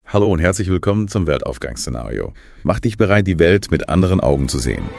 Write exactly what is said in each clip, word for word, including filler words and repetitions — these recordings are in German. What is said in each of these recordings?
Hallo und herzlich willkommen zum Weltaufgangsszenario. Mach dich bereit, die Welt mit anderen Augen zu sehen.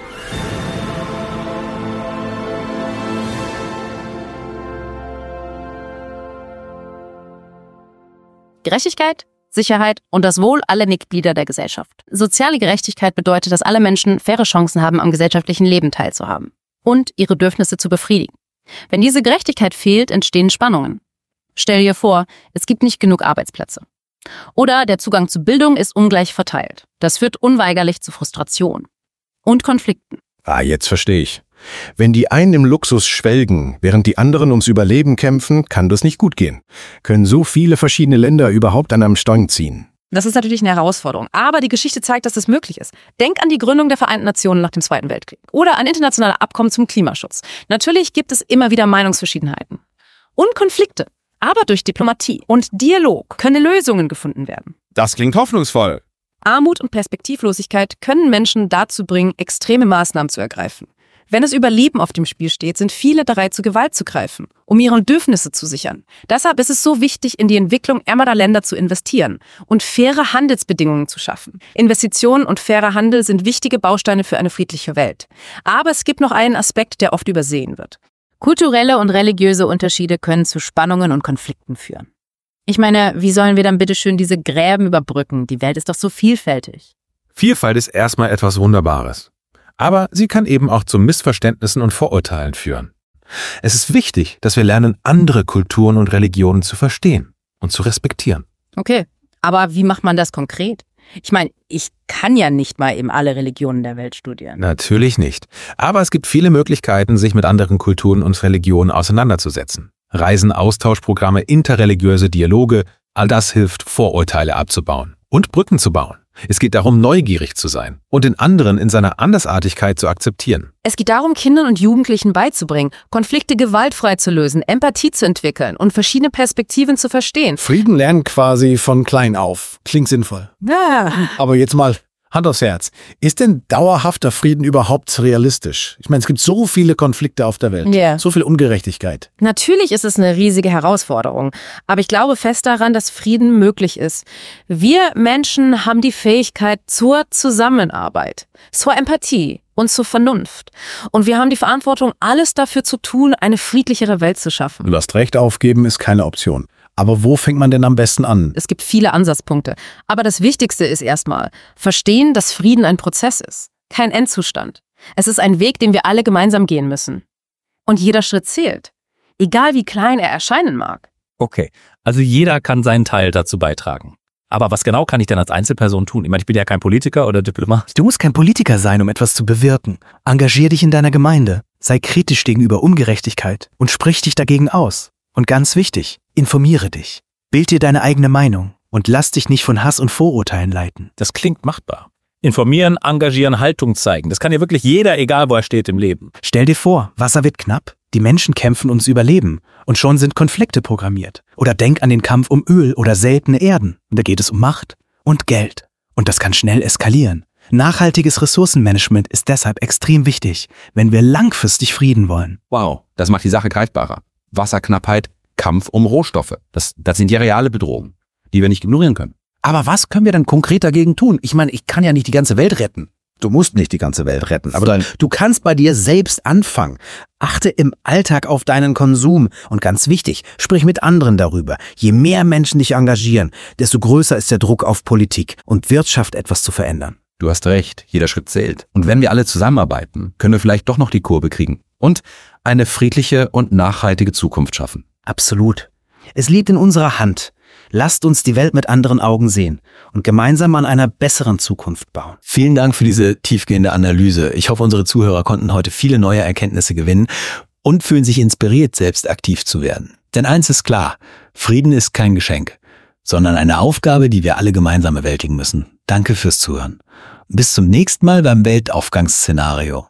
Gerechtigkeit, Sicherheit und das Wohl aller Mitglieder der Gesellschaft. Soziale Gerechtigkeit bedeutet, dass alle Menschen faire Chancen haben, am gesellschaftlichen Leben teilzuhaben und ihre Bedürfnisse zu befriedigen. Wenn diese Gerechtigkeit fehlt, entstehen Spannungen. Stell dir vor, es gibt nicht genug Arbeitsplätze. Oder der Zugang zu Bildung ist ungleich verteilt. Das führt unweigerlich zu Frustration und Konflikten. Ah, jetzt verstehe ich. Wenn die einen im Luxus schwelgen, während die anderen ums Überleben kämpfen, kann das nicht gut gehen. Können so viele verschiedene Länder überhaupt an einem Strang ziehen? Das ist natürlich eine Herausforderung, aber die Geschichte zeigt, dass das möglich ist. Denk an die Gründung der Vereinten Nationen nach dem Zweiten Weltkrieg oder an internationale Abkommen zum Klimaschutz. Natürlich gibt es immer wieder Meinungsverschiedenheiten und Konflikte. Aber durch Diplomatie und Dialog können Lösungen gefunden werden. Das klingt hoffnungsvoll. Armut und Perspektivlosigkeit können Menschen dazu bringen, extreme Maßnahmen zu ergreifen. Wenn das Überleben auf dem Spiel steht, sind viele bereit, zu Gewalt zu greifen, um ihre Bedürfnisse zu sichern. Deshalb ist es so wichtig, in die Entwicklung ärmerer Länder zu investieren und faire Handelsbedingungen zu schaffen. Investitionen und fairer Handel sind wichtige Bausteine für eine friedliche Welt. Aber es gibt noch einen Aspekt, der oft übersehen wird. Kulturelle und religiöse Unterschiede können zu Spannungen und Konflikten führen. Ich meine, wie sollen wir dann bitteschön diese Gräben überbrücken? Die Welt ist doch so vielfältig. Vielfalt ist erstmal etwas Wunderbares. Aber sie kann eben auch zu Missverständnissen und Vorurteilen führen. Es ist wichtig, dass wir lernen, andere Kulturen und Religionen zu verstehen und zu respektieren. Okay, aber wie macht man das konkret? Ich meine, ich kann ja nicht mal eben alle Religionen der Welt studieren. Natürlich nicht. Aber es gibt viele Möglichkeiten, sich mit anderen Kulturen und Religionen auseinanderzusetzen. Reisen, Austauschprogramme, interreligiöse Dialoge, all das hilft, Vorurteile abzubauen und Brücken zu bauen. Es geht darum, neugierig zu sein und den anderen in seiner Andersartigkeit zu akzeptieren. Es geht darum, Kindern und Jugendlichen beizubringen, Konflikte gewaltfrei zu lösen, Empathie zu entwickeln und verschiedene Perspektiven zu verstehen. Frieden lernen quasi von klein auf. Klingt sinnvoll. Ja. Aber jetzt mal Hand aufs Herz. Ist denn dauerhafter Frieden überhaupt realistisch? Ich meine, es gibt so viele Konflikte auf der Welt, yeah. so viel Ungerechtigkeit. Natürlich ist es eine riesige Herausforderung, aber ich glaube fest daran, dass Frieden möglich ist. Wir Menschen haben die Fähigkeit zur Zusammenarbeit, zur Empathie und zur Vernunft. Und wir haben die Verantwortung, alles dafür zu tun, eine friedlichere Welt zu schaffen. Du hast recht, aufgeben ist keine Option. Aber wo fängt man denn am besten an? Es gibt viele Ansatzpunkte. Aber das Wichtigste ist erstmal, verstehen, dass Frieden ein Prozess ist, kein Endzustand. Es ist ein Weg, den wir alle gemeinsam gehen müssen. Und jeder Schritt zählt, egal wie klein er erscheinen mag. Okay, also jeder kann seinen Teil dazu beitragen. Aber was genau kann ich denn als Einzelperson tun? Ich meine, ich bin ja kein Politiker oder Diplomat. Du musst kein Politiker sein, um etwas zu bewirken. Engagier dich in deiner Gemeinde. Sei kritisch gegenüber Ungerechtigkeit und sprich dich dagegen aus. Und ganz wichtig, informiere dich. Bild dir deine eigene Meinung und lass dich nicht von Hass und Vorurteilen leiten. Das klingt machbar. Informieren, engagieren, Haltung zeigen. Das kann ja wirklich jeder, egal wo er steht im Leben. Stell dir vor, Wasser wird knapp, die Menschen kämpfen ums Überleben und schon sind Konflikte programmiert. Oder denk an den Kampf um Öl oder seltene Erden. Und da geht es um Macht und Geld. Und das kann schnell eskalieren. Nachhaltiges Ressourcenmanagement ist deshalb extrem wichtig, wenn wir langfristig Frieden wollen. Wow, das macht die Sache greifbarer. Wasserknappheit, Kampf um Rohstoffe. Das, das sind ja reale Bedrohungen, die wir nicht ignorieren können. Aber was können wir denn konkret dagegen tun? Ich meine, ich kann ja nicht die ganze Welt retten. Du musst nicht die ganze Welt retten, aber Nein. du kannst bei dir selbst anfangen. Achte im Alltag auf deinen Konsum. Und ganz wichtig, sprich mit anderen darüber. Je mehr Menschen dich engagieren, desto größer ist der Druck auf Politik und Wirtschaft, etwas zu verändern. Du hast recht, jeder Schritt zählt. Und wenn wir alle zusammenarbeiten, können wir vielleicht doch noch die Kurve kriegen und eine friedliche und nachhaltige Zukunft schaffen. Absolut. Es liegt in unserer Hand. Lasst uns die Welt mit anderen Augen sehen und gemeinsam an einer besseren Zukunft bauen. Vielen Dank für diese tiefgehende Analyse. Ich hoffe, unsere Zuhörer konnten heute viele neue Erkenntnisse gewinnen und fühlen sich inspiriert, selbst aktiv zu werden. Denn eins ist klar, Frieden ist kein Geschenk, sondern eine Aufgabe, die wir alle gemeinsam bewältigen müssen. Danke fürs Zuhören. Bis zum nächsten Mal beim Weltaufgangsszenario.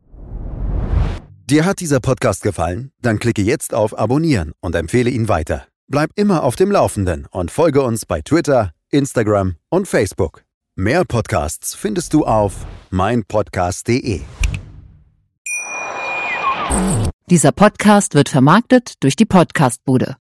Dir hat dieser Podcast gefallen? Dann klicke jetzt auf Abonnieren und empfehle ihn weiter. Bleib immer auf dem Laufenden und folge uns bei Twitter, Instagram und Facebook. Mehr Podcasts findest du auf meinpodcast punkt de. Dieser Podcast wird vermarktet durch die Podcastbude.